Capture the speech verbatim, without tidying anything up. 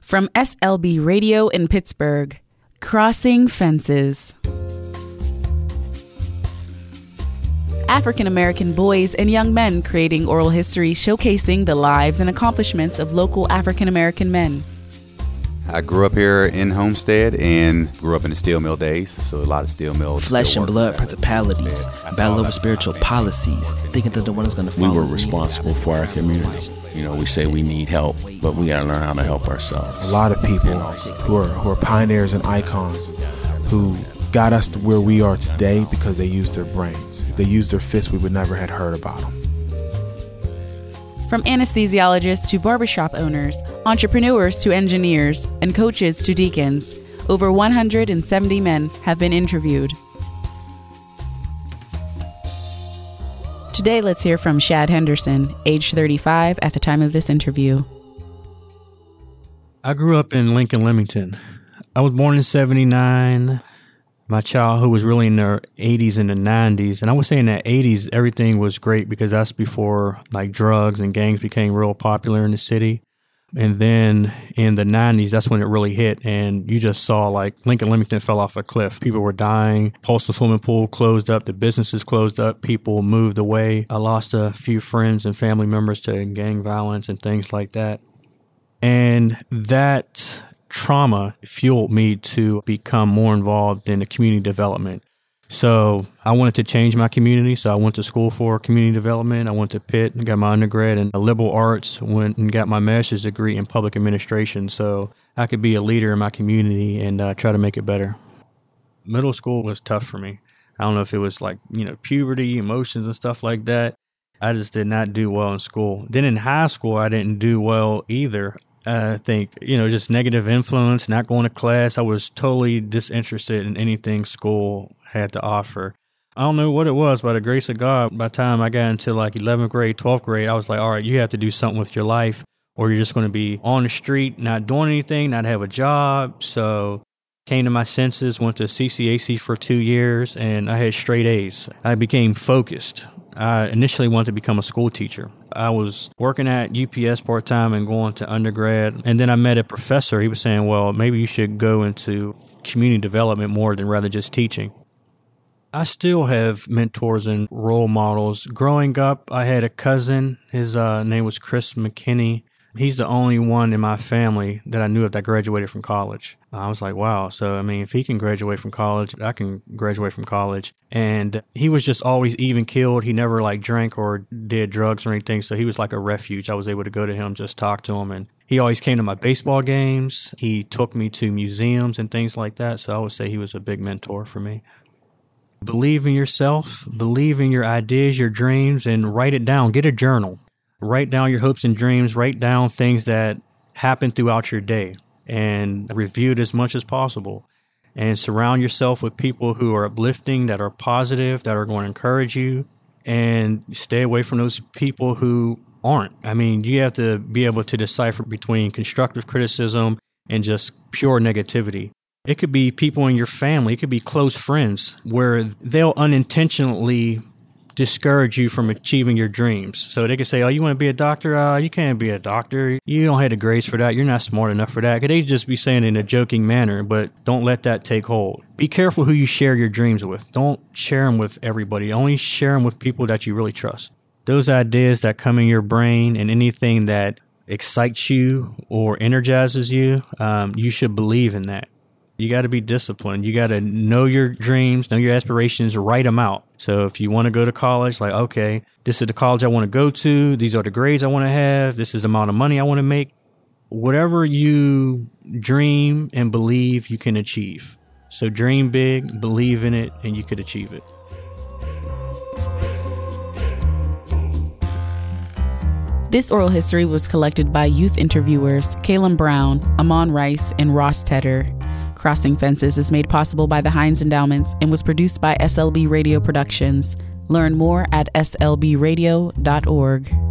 From S L B Radio in Pittsburgh, Crossing Fences. African American boys and young men creating oral history showcasing the lives and accomplishments of local African American men. I grew up here in Homestead and grew up in the steel mill days, so a lot of steel mills. Flesh and blood principalities, battle over spiritual policies, thinking that the one is going to follow. We were responsible for our community. You know, we say we need help, but we got to learn how to help ourselves. A lot of people who are, who are pioneers and icons who got us to where we are today because they used their brains. If they used their fists, we would never have heard about them. From anesthesiologists to barbershop owners, entrepreneurs to engineers, and coaches to deacons, over one hundred seventy men have been interviewed. Today, let's hear from Shad Henderson, age thirty-five at the time of this interview. I grew up in Lincoln, Leamington. I was born in seventy-nine. My childhood was really in the eighties and the nineties. And I would say in the eighties, everything was great because that's before like drugs and gangs became real popular in the city. And then in the nineties, that's when it really hit. And you just saw like Lincoln Leamington fell off a cliff. People were dying. Postal swimming pool closed up. The businesses closed up. People moved away. I lost a few friends and family members to gang violence and things like that. And that trauma fueled me to become more involved in the community development. So I wanted to change my community. So I went to school for community development. I went to Pitt and got my undergrad in liberal arts, went and got my master's degree in public administration so I could be a leader in my community and uh, try to make it better. Middle school was tough for me. I don't know if it was like, you know, puberty, emotions and stuff like that. I just did not do well in school. Then in high school, I didn't do well either. I think, you know, just negative influence, not going to class. I was totally disinterested in anything school had to offer. I don't know what it was, by the grace of God, by the time I got into like eleventh grade, twelfth grade, I was like, all right, you have to do something with your life or you're just going to be on the street, not doing anything, not have a job. So came to my senses, went to C C A C for two years, and I had straight A's. I became focused. I initially wanted to become a school teacher. I was working at U P S part-time and going to undergrad, and then I met a professor. He was saying, well, maybe you should go into community development more than rather just teaching. I still have mentors and role models. Growing up, I had a cousin. His uh, name was Chris McKinney. He's the only one in my family that I knew of that graduated from college. I was like, wow. So, I mean, if he can graduate from college, I can graduate from college. And he was just always even keeled. He never like drank or did drugs or anything. So he was like a refuge. I was able to go to him, just talk to him. And he always came to my baseball games. He took me to museums and things like that. So I would say he was a big mentor for me. Believe in yourself, believe in your ideas, your dreams, and write it down. Get a journal. Write down your hopes and dreams. Write down things that happen throughout your day and review it as much as possible. And surround yourself with people who are uplifting, that are positive, that are going to encourage you. And stay away from those people who aren't. I mean, you have to be able to decipher between constructive criticism and just pure negativity. It could be people in your family. It could be close friends where they'll unintentionally discourage you from achieving your dreams. So they could say, oh, you want to be a doctor? Uh, you can't be a doctor. You don't have the grades for that. You're not smart enough for that. Could they just be saying it in a joking manner, but don't let that take hold. Be careful who you share your dreams with. Don't share them with everybody. Only share them with people that you really trust. Those ideas that come in your brain and anything that excites you or energizes you, um, you should believe in that. You got to be disciplined. You got to know your dreams, know your aspirations, write them out. So if you want to go to college, like, okay, this is the college I want to go to. These are the grades I want to have. This is the amount of money I want to make. Whatever you dream and believe, you can achieve. So dream big, believe in it, and you could achieve it. This oral history was collected by youth interviewers Caleb Brown, Amon Rice, and Ross Tedder. Crossing Fences is made possible by the Heinz Endowments and was produced by S L B Radio Productions. Learn more at S L B radio dot org.